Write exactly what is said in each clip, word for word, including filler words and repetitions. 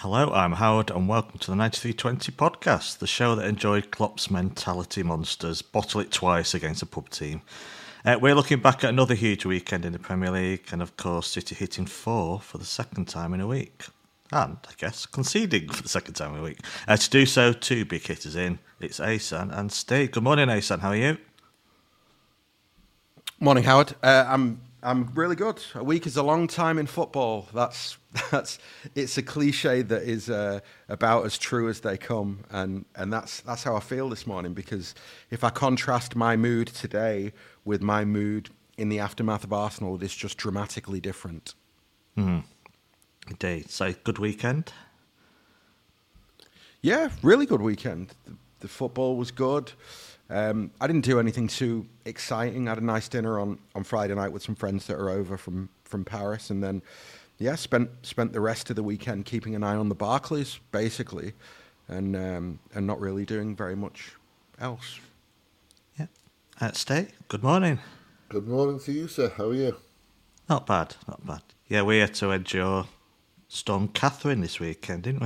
Hello, I'm Howard, and welcome to the ninety-three twenty podcast, the show that enjoyed Klopp's mentality monsters bottle it twice against a pub team. Uh, we're looking back at another huge weekend in the Premier League, and of course, City hitting four for the second time in a week. And, I guess, conceding for the second time in a week. Uh, to do so, two big hitters in. It's Asan and Steve. Good morning, Asan. How are you? Morning, Howard. Uh, I'm I'm really good. A week is a long time in football. That's that's it's a cliche that is uh, about as true as they come, and and that's that's how I feel this morning. Because if I contrast my mood today with my mood in the aftermath of Arsenal, it is just dramatically different. Hmm. Indeed. So, good weekend? Yeah, really good weekend. The, the football was good. Um, I didn't do anything too exciting. I had a nice dinner on, on Friday night with some friends that are over from, from Paris, and then, yeah, spent spent the rest of the weekend keeping an eye on the Barclays, basically, and um, and not really doing very much else. Yeah. Uh, Steve, good morning. Good morning to you, sir. How are you? Not bad, not bad. Yeah, we had to endure Storm Catherine this weekend, didn't we?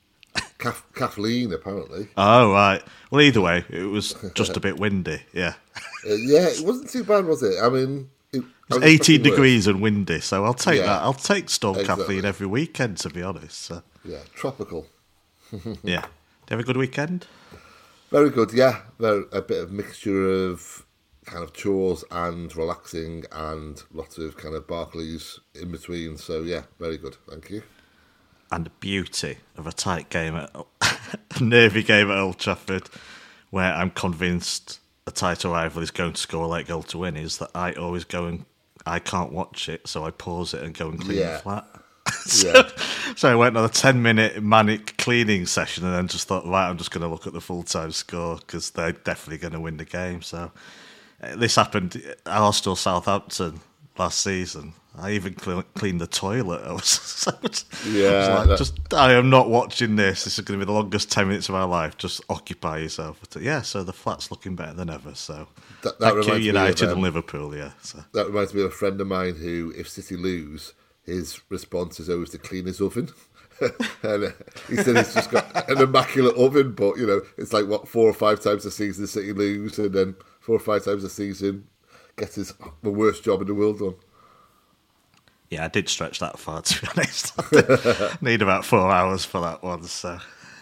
Kath- Kathleen, apparently. Oh, right. Well, either way, it was just a bit windy, yeah. Uh, yeah, it wasn't too bad, was it? I mean... It, It was eighteen degrees and windy, so I'll take Yeah, that. I'll take Storm exactly. Kathleen every weekend, to be honest. So. Yeah, tropical. Yeah. Did you have a good weekend? Very good, yeah. Very, a bit of mixture of kind of chores and relaxing and lots of kind of Barclays in between. So, yeah, very good. Thank you. And the beauty of a tight game, at a nervy game at Old Trafford, where I'm convinced a title rival is going to score a late goal to win, is that I always go and I can't watch it, so I pause it and go and clean Yeah. the flat. so, Yeah. so I went on a ten minute manic cleaning session and then just thought, right, I'm just going to look at the full time score because they're definitely going to win the game. So uh, this happened at Arsenal Southampton last season. I even cl- cleaned the toilet. I was, so I was Yeah, I was like, that- just I am not watching this. This is going to be the longest ten minutes of my life. Just occupy yourself. But, yeah, so the flat's looking better than ever. So That- that thank you, reminds me of, United um, and Liverpool. Yeah. So. That reminds me of a friend of mine who, if City lose, his response is always to clean his oven. and uh, he said he's just got an immaculate oven, but, you know, it's like, what, four or five times a season City lose, and then four or five times a season gets his the worst job in the world done. Yeah, I did stretch that far, to be honest. I need about four hours for that one. So,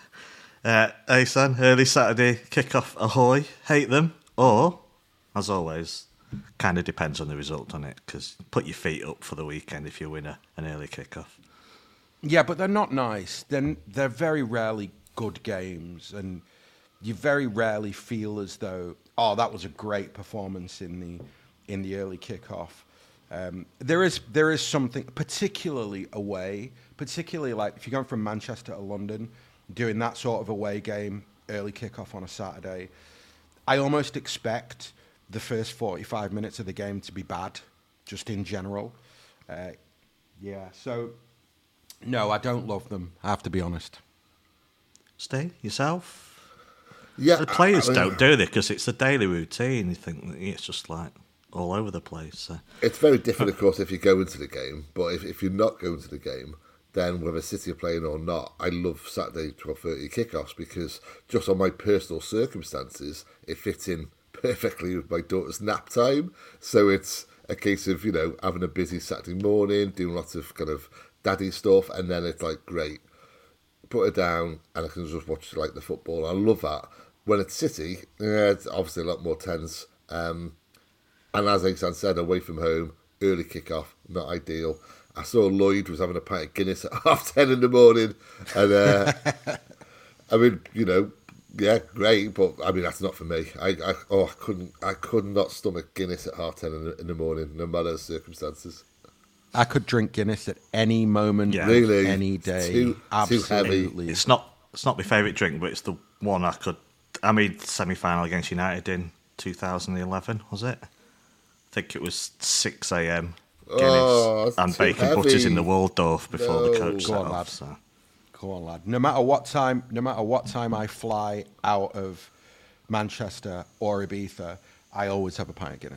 uh, hey, son, early Saturday kickoff, ahoy, hate them, or, as always, kind of depends on the result on it, because put your feet up for the weekend if you win a, an early kickoff. Yeah, but they're not nice. They're, they're very rarely good games, and you very rarely feel as though, oh, that was a great performance in the in the early kickoff. Um, there is there is something, particularly away, particularly like if you're going from Manchester to London, doing that sort of away game, early kickoff on a Saturday, I almost expect the first forty-five minutes of the game to be bad, just in general. Uh, yeah, so, no, I don't love them, I have to be honest. Stay yourself? Yeah, The players I mean, don't, do they? Because it's the daily routine. You think that it's just like all over the place. So. It's very different, of course, if you go into the game, but if, if you're not going to the game, then whether City are playing or not, I love Saturday twelve thirty kickoffs because just on my personal circumstances, it fits in perfectly with my daughter's nap time. So it's a case of, you know, having a busy Saturday morning, doing lots of kind of daddy stuff, and then it's like, great, put her down and I can just watch like the football. I love that. When it's City, yeah, it's obviously a lot more tense. Um, and as Exan said, away from home, early kick-off, not ideal. I saw Lloyd was having a pint of Guinness at half ten in the morning. And, uh, I mean, you know, yeah, great, but, I mean, that's not for me. I, I oh, I couldn't, I could not stomach Guinness at half ten in the, in the morning, no matter the circumstances. I could drink Guinness at any moment, Yeah. Really? any day. Too- too Absolutely. heavy. It's not it's not my favourite drink, but it's the one I could... I mean, semi-final against United in two thousand eleven, was it? I think it was six a.m. Guinness Oh, it's and too bacon butters heavy. in the Waldorf before the No. coach Go set on, off. lad. So. Come on, lad. No matter what time, no matter what time I fly out of Manchester or Ibiza, I always have a pint of Guinness.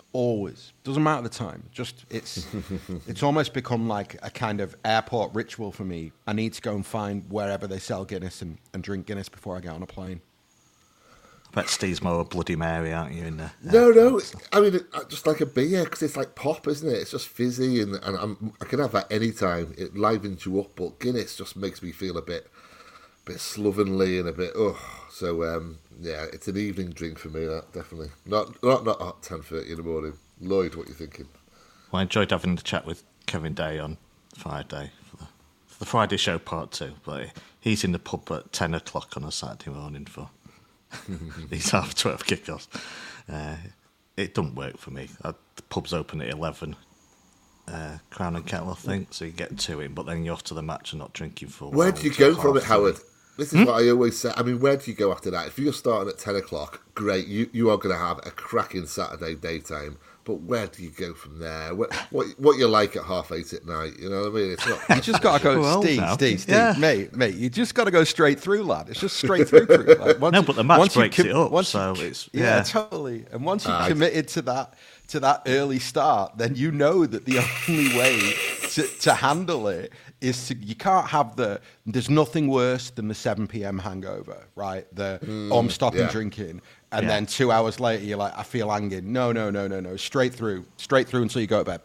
Always. Doesn't matter the time. Just it's it's almost become like a kind of airport ritual for me. I need to go and find wherever they sell Guinness and, and drink Guinness before I get on a plane. I bet Steve's more a Bloody Mary, aren't you? In the, no, no. I mean, just like a beer, because it's like pop, isn't it? It's just fizzy, and, and I'm, I can have that any time. It livens you up, but Guinness just makes me feel a bit, bit slovenly and a bit, ugh. So, um, yeah, it's an evening drink for me, that, definitely. Not not, not at ten thirty in the morning. Lloyd, what are you thinking? Well, I enjoyed having the chat with Kevin Day on Friday for the, for the Friday show part two, but he's in the pub at ten o'clock on a Saturday morning for these half twelve kickoffs. Uh, it doesn't work for me. Uh, the pub's open at eleven, uh, Crown and Kettle, I think, so you get two in, but then you're off to the match and not drinking for a Where while do you until go from half it, Howard? three. This is hmm? what I always say. I mean, where do you go after that? If you're starting at ten o'clock, great, you, you are going to have a cracking Saturday daytime. But where do you go from there? What what, what you like at half eight at night? You know what I mean? It's not. You just got to go, well, Steve, now. Steve, Steve, Yeah. mate, mate. You just got to go straight through, lad. It's just straight through. through. Like, once No, you- but the match once you breaks com- it up, once so you- it's- yeah, yeah. totally. And once you've Uh, committed to that to that early start, then you know that the only way to, to handle it is to, you can't have the. There's nothing worse than the seven p.m. hangover, right? The mm, oh, I'm stopping yeah. drinking. And Yeah. then two hours later, you're like, I feel hanging. No, no, no, no, no. Straight through. Straight through until you go to bed.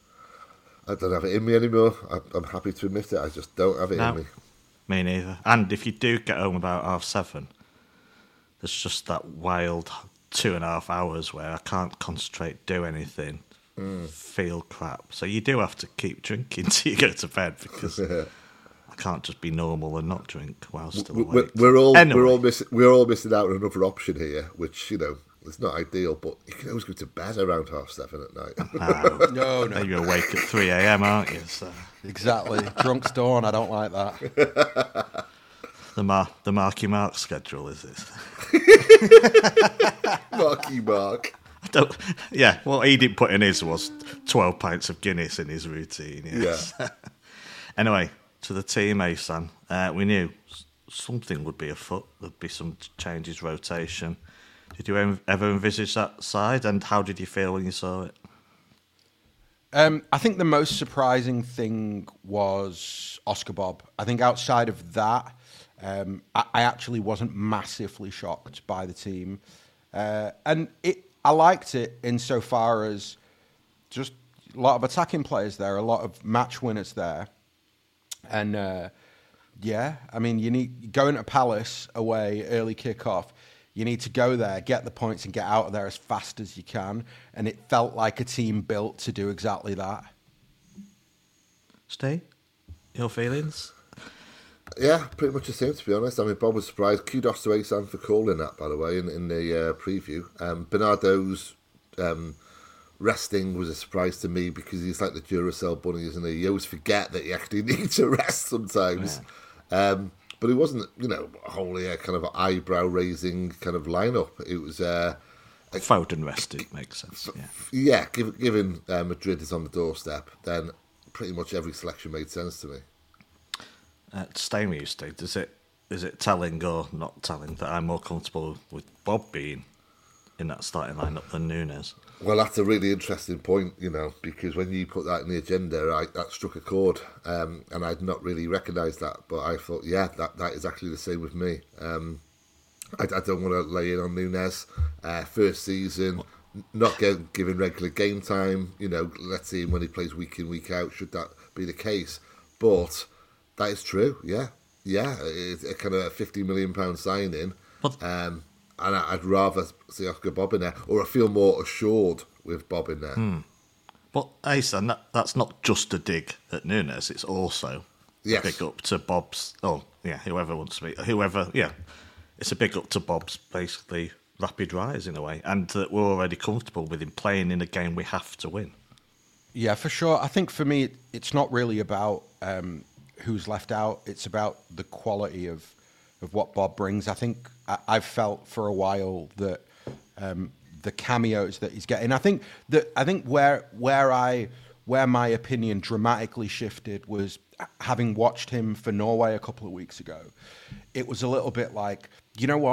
I don't have it in me anymore. I, I'm happy to admit it. I just don't have it No, in me. me neither. And if you do get home about half seven, there's just that wild two and a half hours where I can't concentrate, do anything, mm. feel crap. So you do have to keep drinking till you go to bed because I can't just be normal and not drink while still We're, awake. we're all Anyway. we're all missing we're all missing out on another option here, which you know it's not ideal, but you can always go to bed around half seven at night. No, No, no. You're awake at three a.m, aren't you? So Exactly. Drunk's dawn. I don't like that. the Mar- the Marky Mark schedule is it? Marky Mark. I don't. Yeah, what he didn't put in his was twelve pints of Guinness in his routine. Yes. Yeah. Anyway, to the team, Asan. Uh, we knew s- something would be afoot. There'd be some changes, rotation. Did you ever, ever envisage that side? And how did you feel when you saw it? Um, I think the most surprising thing was Oscar Bob. I think outside of that, um, I, I actually wasn't massively shocked by the team. Uh, and it, I liked it insofar as just a lot of attacking players there, a lot of match winners there. And uh, yeah, I mean, you need going to Palace away, early kickoff. You need to go there, get the points, and get out of there as fast as you can. And it felt like a team built to do exactly that. Steve, your feelings? Yeah, pretty much the same, to be honest. I mean, Bob was surprised. Kudos to Asan for calling that, by the way, in, in the uh, preview. Um, Bernardo's um, resting was a surprise to me because he's like the Duracell bunny, isn't he? You always forget that you actually need to rest sometimes. Yeah. Um, but it wasn't, you know, wholly a kind of eyebrow-raising kind of lineup. It was... Uh, Foden rested, makes sense. Yeah, yeah given, given uh, Madrid is on the doorstep, then pretty much every selection made sense to me. Uh, staying with you, Steve, is it, is it telling or not telling that I'm more comfortable with Bob being in that starting lineup than Nunes? Well, that's a really interesting point, you know, because when you put that in the agenda, I, that struck a chord, um, and I'd not really recognised that, but I thought, yeah, that, that is actually the same with me. Um, I, I don't want to lay in on Nunes. Uh, first season, not get, given regular game time, you know, let's see him when he plays week in, week out, should that be the case. But that is true, yeah. Yeah, it's a kind of fifty million pounds signing. But, um, and I'd rather see Oscar Bob in there, or I feel more assured with Bob in there. Hmm. But, Asan, that, that's not just a dig at Nunes, it's also Yes. a big up to Bob's, oh, yeah, whoever wants to be, whoever, yeah, it's a big up to Bob's, basically, rapid rise in a way, and that we're already comfortable with him playing in a game we have to win. Yeah, for sure. I think for me, it's not really about um, who's left out. It's about the quality of of what Bob brings. I think I, I've felt for a while that um, the cameos that he's getting. I think that I think where where I where my opinion dramatically shifted was having watched him for Norway a couple of weeks ago. It was a little bit like, you know what?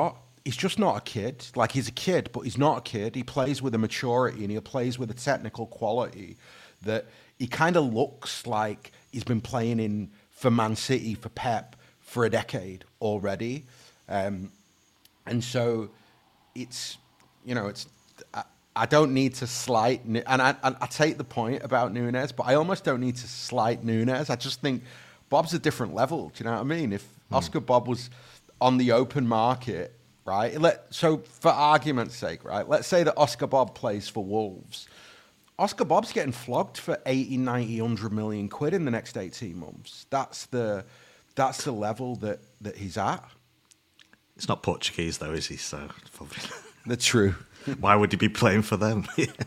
he's just not a kid. Like, he's a kid, but he's not a kid. He plays with a maturity and he plays with a technical quality that he kind of looks like he's been playing in for Man City, for Pep, for a decade already. Um, and so it's, you know, it's, I, I don't need to slight, and I, I, I take the point about Núñez, but I almost don't need to slight Núñez. I just think Bob's a different level. Do you know what I mean? If mm. Oscar Bob was on the open market, right? Let, so for argument's sake, right? Let's say that Oscar Bob plays for Wolves. Oscar Bob's getting flogged for eighty, ninety, one hundred million quid in the next eighteen months. That's the, that's the level that, that he's at. It's not Portuguese, though, is he? So probably. That's true. Why would he be playing for them?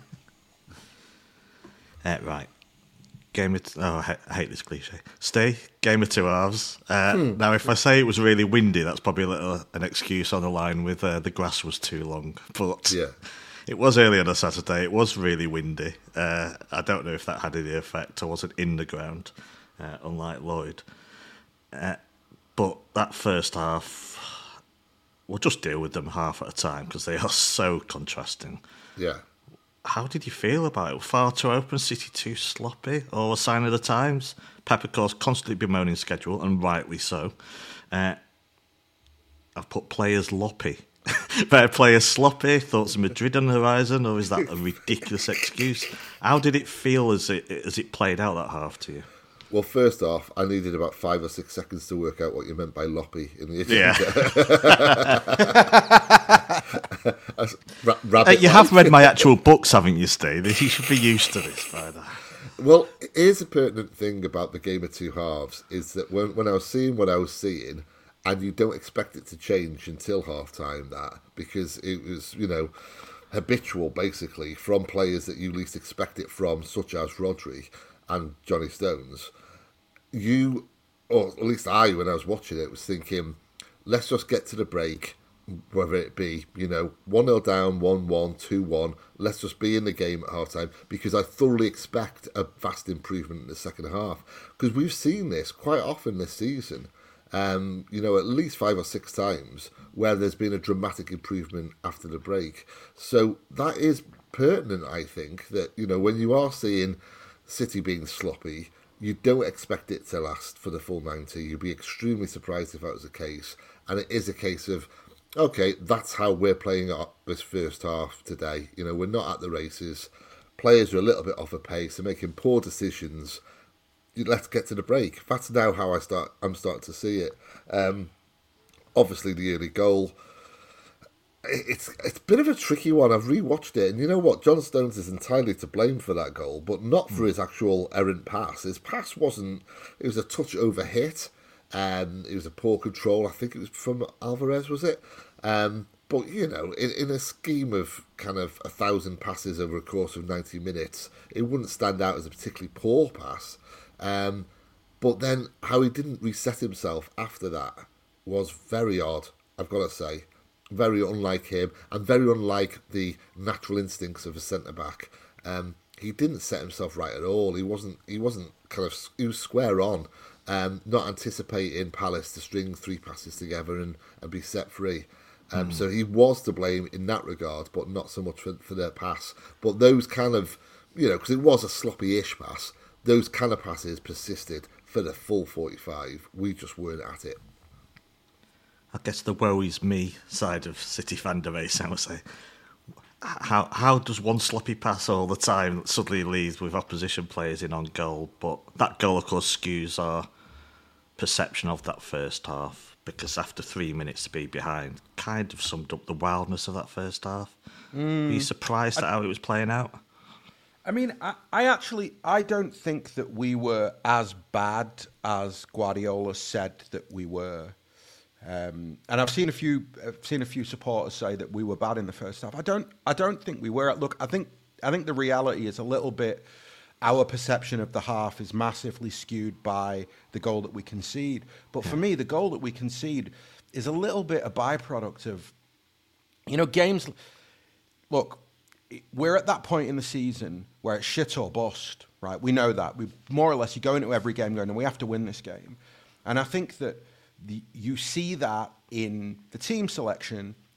uh, right. Game of t- oh, I, ha- I hate this cliche. Stay. Game of two halves. Uh, hmm. Now, if I say it was really windy, that's probably a little an excuse on the line with uh, the grass was too long. But yeah. It was early on a Saturday. It was really windy. Uh, I don't know if that had any effect. I wasn't in the ground, uh, unlike Lloyd. Uh, but that first half, we'll just deal with them half at a time because they are so contrasting. Yeah. How did you feel about it? Far too open, City too sloppy, or a sign of the times? Pep, of course, constantly bemoaning schedule, and rightly so. Uh, I've put players loppy. Better players sloppy, thoughts of Madrid on the horizon, or is that a ridiculous excuse? How did it feel as it as it played out that half to you? Well, first off, I needed about five or six seconds to work out what you meant by loppy in the yeah. uh, you have read my actual books, haven't you, Steve? You should be used to this by now. Well, here's a pertinent thing about the game of two halves, is that when, when I was seeing what I was seeing, and you don't expect it to change until half-time, that, because it was, you know, habitual, basically, from players that you least expect it from, such as Rodri and Johnny Stones. You, or at least I, when I was watching it, was thinking, let's just get to the break, whether it be, you know, one nil down, one one, two one, let's just be in the game at half-time, because I thoroughly expect a vast improvement in the second half. Because we've seen this quite often this season. Um, you know, at least five or six times where there's been a dramatic improvement after the break. So that is pertinent, I think, that, you know, when you are seeing City being sloppy, you don't expect it to last for the full ninety. You'd be extremely surprised if that was the case. And it is a case of, okay, that's how we're playing this first half today. You know, we're not at the races. Players are a little bit off a pace. They're making poor decisions. Let's get to the break. That's now how I start. I'm starting to see it. Um, obviously, the early goal. It's it's a bit of a tricky one. I've rewatched it, and you know what? John Stones is entirely to blame for that goal, but not for his actual errant pass. His pass wasn't. It was a touch over hit. Um, it was a poor control. I think it was from Alvarez, was it? Um, but you know, in, in a scheme of kind of a thousand passes over a course of ninety minutes, it wouldn't stand out as a particularly poor pass. Um, but then how he didn't reset himself after that was very odd, I've got to say. Very unlike him, and very unlike the natural instincts of a centre-back. Um, he didn't set himself right at all. He wasn't He wasn't kind of, he was square on, um, not anticipating Palace to string three passes together and, and be set free. Um, mm. So he was to blame in that regard, but not so much for, for their pass. But those kind of, you know, because it was a sloppy-ish pass, those kind of passes persisted for the full forty-five. We just weren't at it. I guess the woe is me side of City fan debate, I would say. How how does one sloppy pass all the time suddenly lead with opposition players in on goal? But that goal, of course, skews our perception of that first half, because after three minutes to be behind kind of summed up the wildness of that first half. Mm. Were you surprised I- at how it was playing out? I mean, I, I actually, I don't think that we were as bad as Guardiola said that we were. Um, and I've seen a few, I've seen a few supporters say that we were bad in the first half. I don't, I don't think we were. Look, I think, I think the reality is a little bit. Our perception of the half is massively skewed by the goal that we concede. But for me, the goal that we concede is a little bit a byproduct of, you know, games. Look. We're at that point in the season where it's shit or bust, right? We know that. We more or less, you go into every game going, and we have to win this game. And I think that the, you see that in the team selection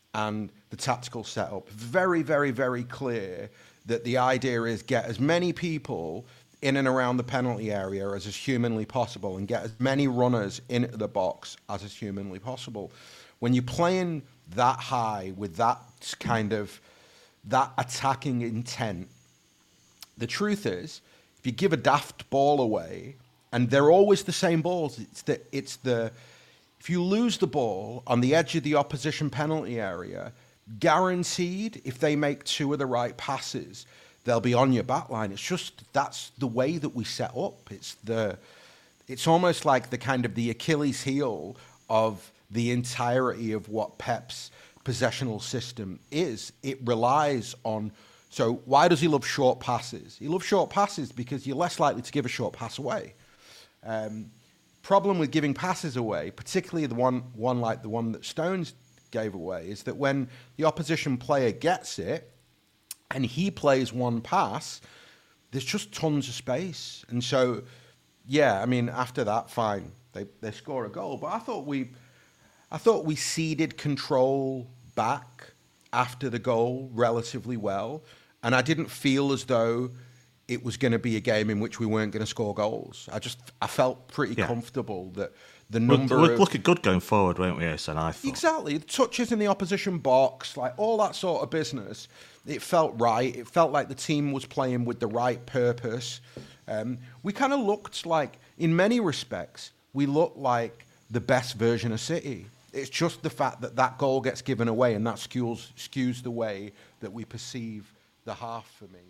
and the tactical setup. Very, very, very clear that the idea is get as many people in and around the penalty area as is humanly possible and get as many runners into the box as is humanly possible. When you're playing that high with that kind of, that attacking intent, the truth is, if you give a daft ball away, and they're always the same balls, it's the, it's the, if you lose the ball on the edge of the opposition penalty area, guaranteed, if they make two of the right passes, they'll be on your back line. It's just, that's the way that we set up. It's the, it's almost like the kind of the Achilles heel of the entirety of what Pep's possessional system is. It relies on, so why does he love short passes? He loves short passes because you're less likely to give a short pass away. Um, problem with giving passes away, particularly the one, one like the one that Stones gave away, is that when the opposition player gets it, and he plays one pass, there's just tons of space. And so, yeah, I mean, after that, fine, they they score a goal. But I thought we, I thought we ceded control back after the goal relatively well, and I didn't feel as though it was going to be a game in which we weren't going to score goals. I just, I felt pretty yeah. comfortable that the number we're, we're of... looking good going forward, weren't we, Asen, I thought. Exactly. The touches in the opposition box, like all that sort of business, it felt right. It felt like the team was playing with the right purpose. Um, we kind of looked like, in many respects, we looked like the best version of City. It's just the fact that that goal gets given away, and that skews, skews the way that we perceive the half for me.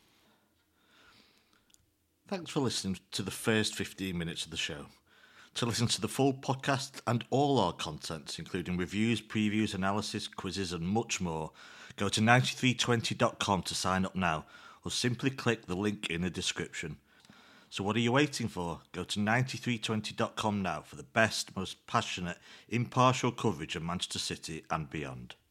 Thanks for listening to the first fifteen minutes of the show. To listen to the full podcast and all our content, including reviews, previews, analysis, quizzes and much more, go to ninety-three twenty dot com to sign up now, or simply click the link in the description. So what are you waiting for? Go to ninety-three twenty dot com now for the best, most passionate, impartial coverage of Manchester City and beyond.